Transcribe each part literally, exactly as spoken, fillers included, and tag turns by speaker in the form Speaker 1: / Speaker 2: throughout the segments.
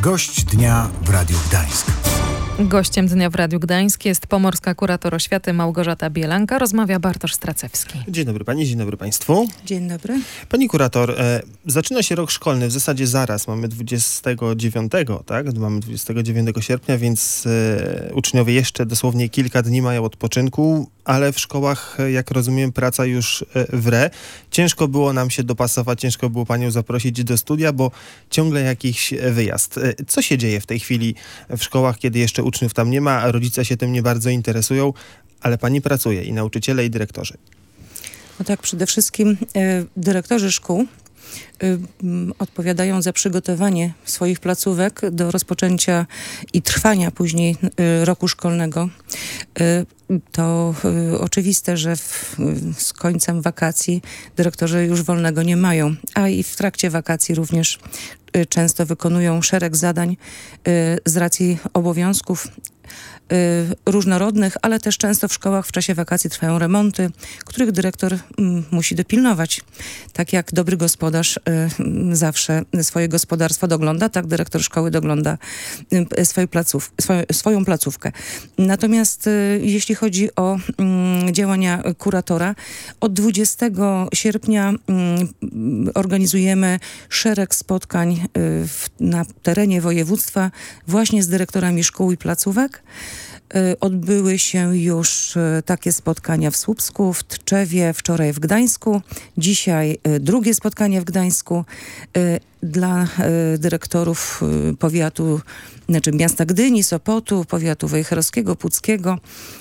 Speaker 1: Gość dnia w Radiu Gdańsk.
Speaker 2: Gościem dnia w Radiu Gdańsk jest pomorska kurator oświaty Małgorzata Bielanka. Rozmawia Bartosz Stracewski.
Speaker 3: Dzień dobry pani, dzień dobry państwu.
Speaker 4: Dzień dobry.
Speaker 3: Pani kurator, e, zaczyna się rok szkolny, w zasadzie zaraz, mamy dwudziestego dziewiątego, tak? Mamy dwudziestego dziewiątego sierpnia, więc e, uczniowie jeszcze dosłownie kilka dni mają odpoczynku, ale w szkołach, jak rozumiem, praca już e, wre. Ciężko było nam się dopasować, ciężko było panią zaprosić do studia, bo ciągle jakiś wyjazd. E, co się dzieje w tej chwili w szkołach, kiedy jeszcze uczniów tam nie ma, a rodzice się tym nie bardzo interesują, ale pani pracuje i nauczyciele, i dyrektorzy.
Speaker 4: No tak, przede wszystkim y, dyrektorzy szkół y, odpowiadają za przygotowanie swoich placówek do rozpoczęcia i trwania później y, roku szkolnego. Y, to y, oczywiste, że w, y, z końcem wakacji dyrektorzy już wolnego nie mają, a i w trakcie wakacji również y, często wykonują szereg zadań y, z racji obowiązków y, różnorodnych, ale też często w szkołach w czasie wakacji trwają remonty, których dyrektor y, musi dopilnować. Tak jak dobry gospodarz y, zawsze swoje gospodarstwo dogląda, tak dyrektor szkoły dogląda y, swoje placów, swoją, swoją placówkę. Natomiast y, jeśli chodzi o y, działania kuratora, od dwudziestego sierpnia y, organizujemy szereg spotkań y, w, na terenie województwa właśnie z dyrektorami szkół i placówek. Odbyły się już takie spotkania w Słupsku, w Tczewie, wczoraj w Gdańsku. Dzisiaj drugie spotkanie w Gdańsku dla dyrektorów powiatu, znaczy miasta Gdyni, Sopotu, powiatu wejherowskiego, puckiego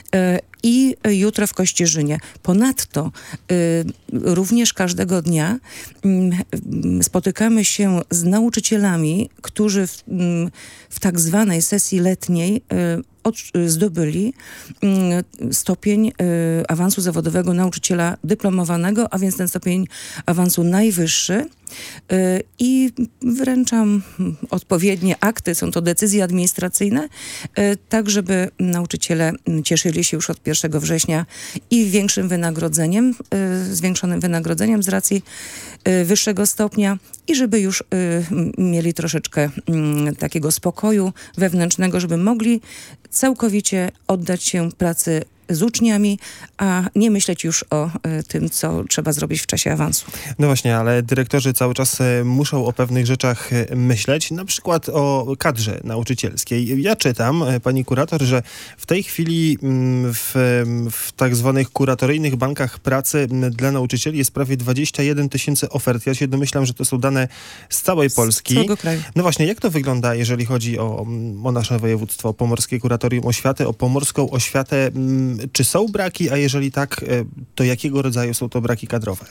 Speaker 4: i jutro w Kościerzynie. Ponadto y, również każdego dnia y, spotykamy się z nauczycielami, którzy w, y, w tak zwanej sesji letniej y, od, y, zdobyli y, stopień y, awansu zawodowego nauczyciela dyplomowanego, a więc ten stopień awansu najwyższy. Y, I wręczam odpowiednie akty, są to decyzje administracyjne, y, tak żeby nauczyciele cieszyli się już od pierwszego września i większym wynagrodzeniem, y, zwiększonym wynagrodzeniem z racji y, wyższego stopnia i żeby już y, mieli troszeczkę y, takiego spokoju wewnętrznego, żeby mogli całkowicie oddać się pracy z uczniami, a nie myśleć już o y, tym, co trzeba zrobić w czasie awansu.
Speaker 3: No właśnie, ale dyrektorzy cały czas y, muszą o pewnych rzeczach y, myśleć, na przykład o kadrze nauczycielskiej. Ja czytam, y, pani kurator, że w tej chwili y, w, y, w tak zwanych kuratoryjnych bankach pracy y, dla nauczycieli jest prawie dwadzieścia jeden tysięcy ofert. Ja się domyślam, że to są dane z całej Polski.
Speaker 4: Z całego kraju.
Speaker 3: No właśnie, jak to wygląda, jeżeli chodzi o, o nasze województwo, o Pomorskie Kuratorium Oświaty, o pomorską oświatę? Y, Czy są braki, a jeżeli tak, to jakiego rodzaju są to braki kadrowe?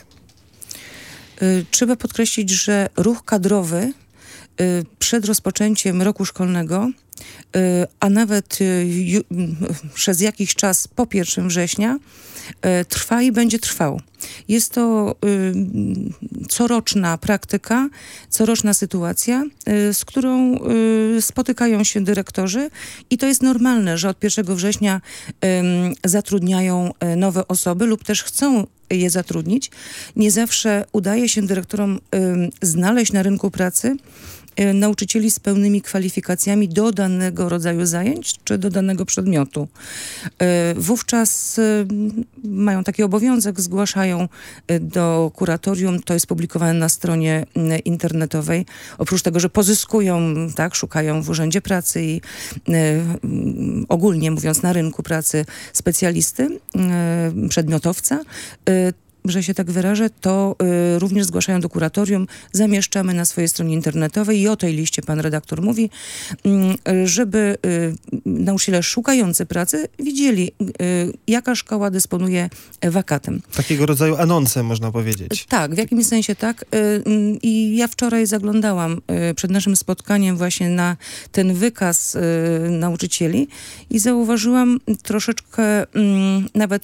Speaker 4: Trzeba podkreślić, że ruch kadrowy przed rozpoczęciem roku szkolnego, a nawet ju, przez jakiś czas po pierwszego września trwa i będzie trwał. Jest to y, coroczna praktyka, coroczna sytuacja, y, z którą y, spotykają się dyrektorzy i to jest normalne, że od pierwszego września y, zatrudniają y, nowe osoby lub też chcą je zatrudnić. Nie zawsze udaje się dyrektorom y, znaleźć na rynku pracy nauczycieli z pełnymi kwalifikacjami do danego rodzaju zajęć czy do danego przedmiotu. Wówczas mają taki obowiązek, zgłaszają do kuratorium, to jest publikowane na stronie internetowej. Oprócz tego, że pozyskują, tak, szukają w urzędzie pracy i ogólnie mówiąc na rynku pracy specjalisty, przedmiotowca, że się tak wyrażę, to y, również zgłaszają do kuratorium, zamieszczamy na swojej stronie internetowej i o tej liście pan redaktor mówi, y, żeby y, nauczyciele szukający pracy widzieli, y, jaka szkoła dysponuje wakatem.
Speaker 3: Takiego rodzaju anonsem, można powiedzieć.
Speaker 4: Tak, w jakimś sensie tak. I ja wczoraj zaglądałam przed naszym spotkaniem właśnie na ten wykaz nauczycieli i zauważyłam troszeczkę nawet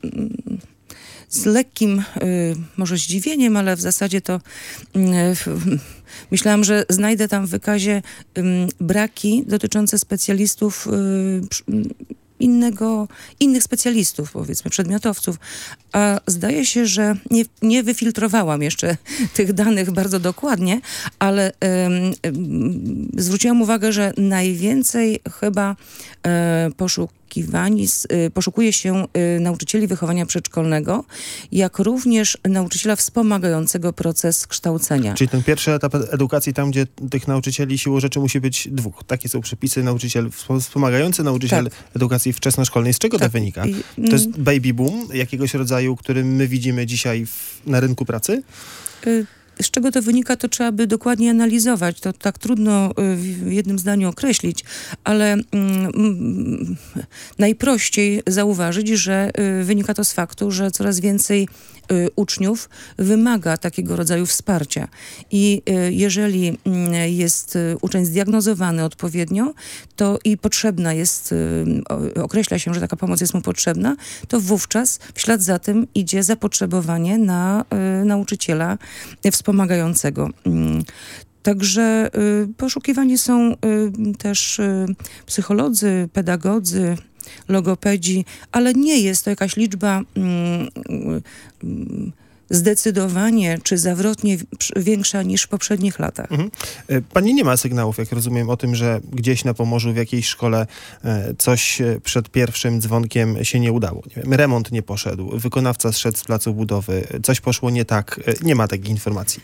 Speaker 4: z lekkim y, może zdziwieniem, ale w zasadzie to y, myślałam, że znajdę tam w wykazie y, braki dotyczące specjalistów y, innego, innych specjalistów, powiedzmy, przedmiotowców. A zdaje się, że nie, nie wyfiltrowałam jeszcze tych danych bardzo dokładnie, ale ym, ym, zwróciłam uwagę, że najwięcej chyba y, poszukiwani, y, poszukuje się y, nauczycieli wychowania przedszkolnego, jak również nauczyciela wspomagającego proces kształcenia.
Speaker 3: Czyli ten pierwszy etap edukacji, tam gdzie tych nauczycieli siłą rzeczy musi być dwóch. Takie są przepisy, nauczyciel wspomagający, nauczyciel
Speaker 4: Tak.
Speaker 3: edukacji wczesnoszkolnej. Z czego
Speaker 4: Tak.
Speaker 3: to wynika?
Speaker 4: I,
Speaker 3: To jest baby boom jakiegoś rodzaju, który my widzimy dzisiaj w, na rynku pracy?
Speaker 4: y, Z czego to wynika, to trzeba by dokładnie analizować. To tak trudno y, w jednym zdaniu określić, ale mm, mm, najprościej zauważyć, że y, wynika to z faktu, że coraz więcej y, uczniów wymaga takiego rodzaju wsparcia. I y, jeżeli y, jest y, uczeń zdiagnozowany odpowiednio, to i potrzebna jest, y, o, określa się, że taka pomoc jest mu potrzebna, to wówczas w ślad za tym idzie zapotrzebowanie na y, nauczyciela wspomagającego. Mm. Także y, poszukiwani są y, też y, psycholodzy, pedagodzy, logopedzi, ale nie jest to jakaś liczba y, y, zdecydowanie czy zawrotnie większa niż w poprzednich latach.
Speaker 3: Mhm. Pani nie ma sygnałów, jak rozumiem, o tym, że gdzieś na Pomorzu w jakiejś szkole coś przed pierwszym dzwonkiem się nie udało. Nie wiem, remont nie poszedł, wykonawca zszedł z placu budowy, coś poszło nie tak. Nie ma takich informacji.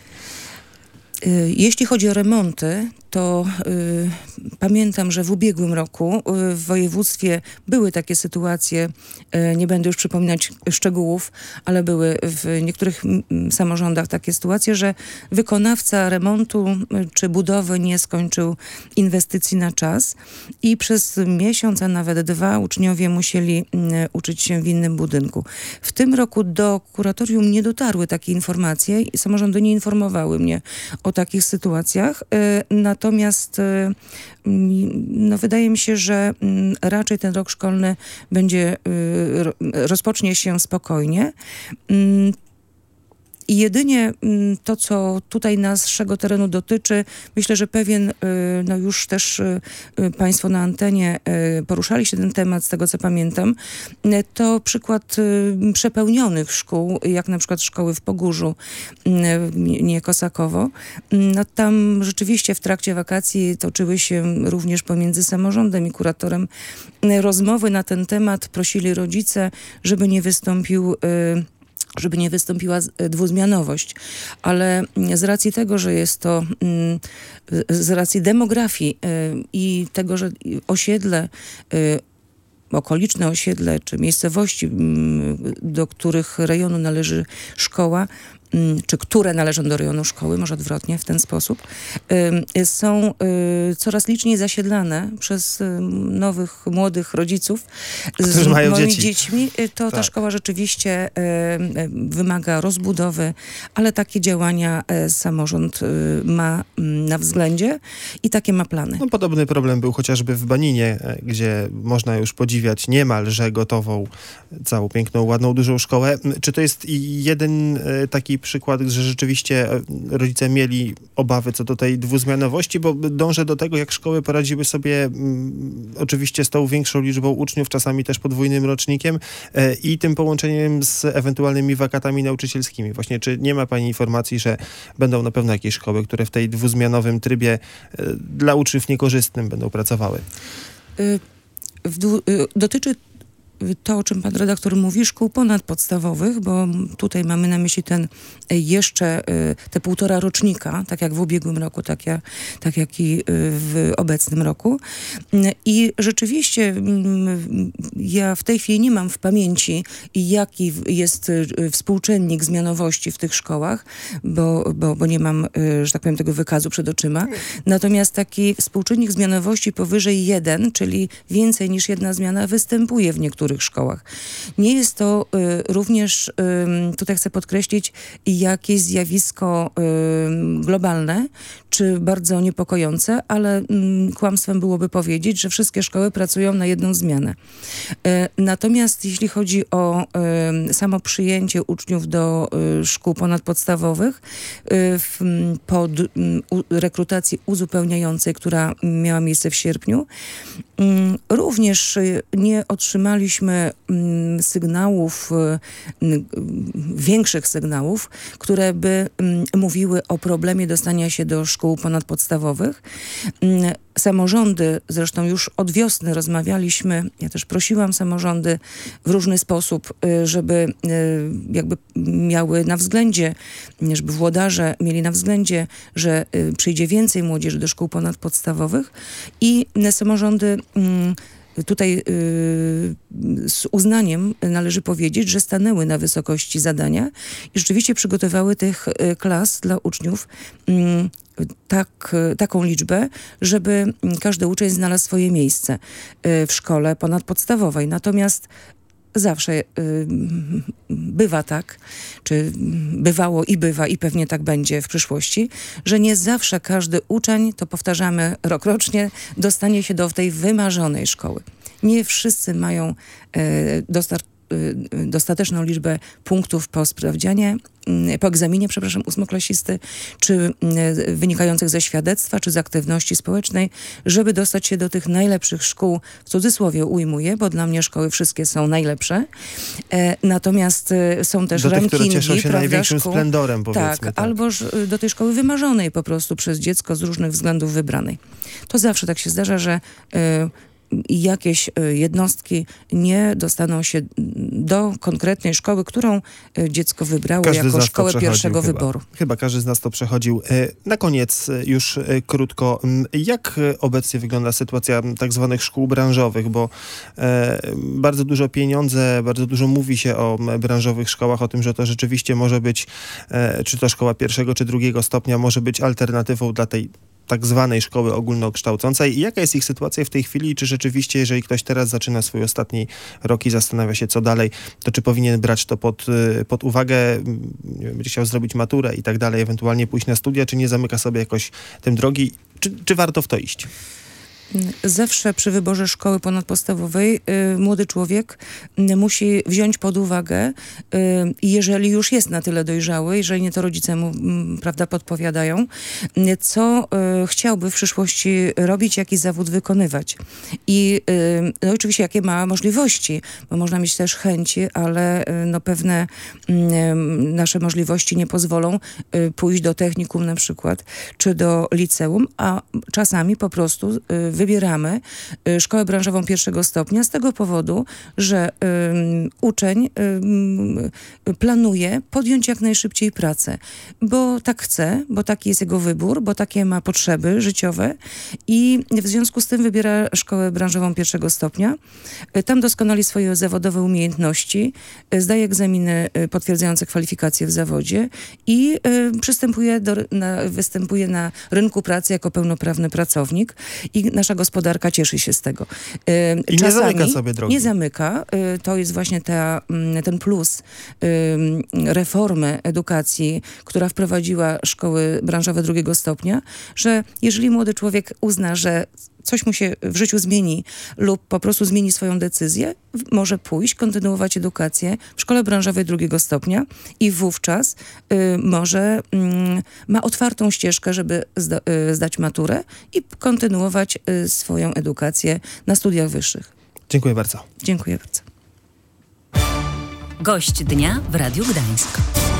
Speaker 4: Jeśli chodzi o remonty, to y, pamiętam, że w ubiegłym roku y, w województwie były takie sytuacje, y, nie będę już przypominać szczegółów, ale były w niektórych m, samorządach takie sytuacje, że wykonawca remontu y, czy budowy nie skończył inwestycji na czas i przez miesiąc, a nawet dwa uczniowie musieli y, uczyć się w innym budynku. W tym roku do kuratorium nie dotarły takie informacje i samorządy nie informowały mnie o takich sytuacjach. Y, Natomiast no, wydaje mi się, że raczej ten rok szkolny będzie, rozpocznie się spokojnie. I jedynie to, co tutaj naszego terenu dotyczy, myślę, że pewien, no już też państwo na antenie poruszali się ten temat, z tego co pamiętam, to przykład przepełnionych szkół, jak na przykład szkoły w Pogórzu, nie Kosakowo. No tam rzeczywiście w trakcie wakacji toczyły się również pomiędzy samorządem i kuratorem rozmowy na ten temat. Prosili rodzice, żeby nie wystąpił żeby nie wystąpiła dwuzmianowość. Ale z racji tego, że jest to, z racji demografii i tego, że osiedle, okoliczne osiedle czy miejscowości, do których rejonu należy szkoła, czy które należą do rejonu szkoły, może odwrotnie, w ten sposób, są coraz liczniej zasiedlane przez nowych, młodych rodziców z
Speaker 3: mają
Speaker 4: moimi
Speaker 3: dzieci.
Speaker 4: dziećmi. To
Speaker 3: Tak.
Speaker 4: ta szkoła rzeczywiście wymaga rozbudowy, ale takie działania samorząd ma na względzie i takie ma plany.
Speaker 3: No, podobny problem był chociażby w Baninie, gdzie można już podziwiać niemalże gotową, całą piękną, ładną, dużą szkołę. Czy to jest jeden taki przykład, że rzeczywiście rodzice mieli obawy co do tej dwuzmianowości, bo dążę do tego, jak szkoły poradziły sobie m, oczywiście z tą większą liczbą uczniów, czasami też podwójnym rocznikiem e, i tym połączeniem z ewentualnymi wakatami nauczycielskimi. Właśnie, czy nie ma pani informacji, że będą na pewno jakieś szkoły, które w tej dwuzmianowym trybie e, dla uczniów niekorzystnym będą pracowały?
Speaker 4: Y, w dwu, y, dotyczy to, o czym pan redaktor mówi, szkół ponadpodstawowych, bo tutaj mamy na myśli ten jeszcze te półtora rocznika, tak jak w ubiegłym roku, tak jak, tak jak i w obecnym roku. I rzeczywiście ja w tej chwili nie mam w pamięci, jaki jest współczynnik zmianowości w tych szkołach, bo, bo, bo nie mam, że tak powiem, tego wykazu przed oczyma. Natomiast taki współczynnik zmianowości powyżej jeden, czyli więcej niż jedna zmiana, występuje w niektórych niektórych szkołach. Nie jest to y, również, y, tutaj chcę podkreślić, jakieś zjawisko y, globalne, czy bardzo niepokojące, ale y, kłamstwem byłoby powiedzieć, że wszystkie szkoły pracują na jedną zmianę. Y, natomiast jeśli chodzi o y, samo przyjęcie uczniów do y, szkół ponadpodstawowych, y, w, pod y, u, rekrutacji uzupełniającej, która miała miejsce w sierpniu, y, również y, nie otrzymaliśmy y, sygnałów, y, y, większych sygnałów, które by y, mówiły o problemie dostania się do szkół ponadpodstawowych. Y, Samorządy, zresztą już od wiosny rozmawialiśmy, ja też prosiłam samorządy w różny sposób, żeby jakby miały na względzie, żeby włodarze mieli na względzie, że przyjdzie więcej młodzieży do szkół ponadpodstawowych i samorządy tutaj z uznaniem należy powiedzieć, że stanęły na wysokości zadania i rzeczywiście przygotowały tych klas dla uczniów tak, taką liczbę, żeby każdy uczeń znalazł swoje miejsce w szkole ponadpodstawowej. Natomiast zawsze y, bywa tak, czy bywało i bywa i pewnie tak będzie w przyszłości, że nie zawsze każdy uczeń, to powtarzamy rokrocznie, dostanie się do tej wymarzonej szkoły. Nie wszyscy mają y, dostar- y, dostateczną liczbę punktów po sprawdzianie, po egzaminie, przepraszam, ósmoklasisty, czy y, wynikających ze świadectwa, czy z aktywności społecznej, żeby dostać się do tych najlepszych szkół, w cudzysłowie ujmuję, bo dla mnie szkoły wszystkie są najlepsze. E, natomiast y, są też
Speaker 3: do
Speaker 4: rankingi,
Speaker 3: tych, które cieszą się
Speaker 4: prawda,
Speaker 3: największym
Speaker 4: szkół,
Speaker 3: splendorem, powiedzmy.
Speaker 4: tak,
Speaker 3: Tak,
Speaker 4: albo y, do tej szkoły wymarzonej po prostu przez dziecko z różnych względów wybranej. To zawsze tak się zdarza, że y, jakieś jednostki nie dostaną się do konkretnej szkoły, którą dziecko wybrało
Speaker 3: każdy
Speaker 4: jako szkołę pierwszego
Speaker 3: chyba.
Speaker 4: wyboru.
Speaker 3: Chyba każdy z nas to przechodził. Na koniec już krótko. Jak obecnie wygląda sytuacja tak zwanych szkół branżowych? Bo bardzo dużo pieniądze, bardzo dużo mówi się o branżowych szkołach, o tym, że to rzeczywiście może być, czy to szkoła pierwszego, czy drugiego stopnia, może być alternatywą dla tej tak zwanej szkoły ogólnokształcącej. I jaka jest ich sytuacja w tej chwili? Czy rzeczywiście, jeżeli ktoś teraz zaczyna swój ostatni rok i zastanawia się, co dalej, to czy powinien brać to pod, pod uwagę, nie wiem, będzie chciał zrobić maturę i tak dalej, ewentualnie pójść na studia, czy nie zamyka sobie jakoś tym drogi? Czy, czy warto w to iść?
Speaker 4: Zawsze przy wyborze szkoły ponadpodstawowej y, młody człowiek y, musi wziąć pod uwagę, y, jeżeli już jest na tyle dojrzały, jeżeli nie to rodzice mu y, prawda, podpowiadają, y, co y, chciałby w przyszłości robić, jaki zawód wykonywać. I y, no, oczywiście jakie ma możliwości, bo można mieć też chęci, ale y, no, pewne y, nasze możliwości nie pozwolą y, pójść do technikum na przykład, czy do liceum, a czasami po prostu y, wybieramy y, szkołę branżową pierwszego stopnia z tego powodu, że y, uczeń y, planuje podjąć jak najszybciej pracę, bo tak chce, bo taki jest jego wybór, bo takie ma potrzeby życiowe i w związku z tym wybiera szkołę branżową pierwszego stopnia. Y, tam doskonali swoje zawodowe umiejętności, y, zdaje egzaminy y, potwierdzające kwalifikacje w zawodzie i y, przystępuje do, na, występuje na rynku pracy jako pełnoprawny pracownik i nasza gospodarka cieszy się z tego.
Speaker 3: I nie zamyka sobie drogi.
Speaker 4: Nie zamyka. To jest właśnie ta, ten plus reformy edukacji, która wprowadziła szkoły branżowe drugiego stopnia, że jeżeli młody człowiek uzna, że coś mu się w życiu zmieni lub po prostu zmieni swoją decyzję, może pójść, kontynuować edukację w szkole branżowej drugiego stopnia i wówczas y, może y, ma otwartą ścieżkę, żeby zda, y, zdać maturę i kontynuować y, swoją edukację na studiach wyższych.
Speaker 3: Dziękuję bardzo.
Speaker 4: Dziękuję bardzo.
Speaker 5: Gość dnia w Radiu Gdańsk.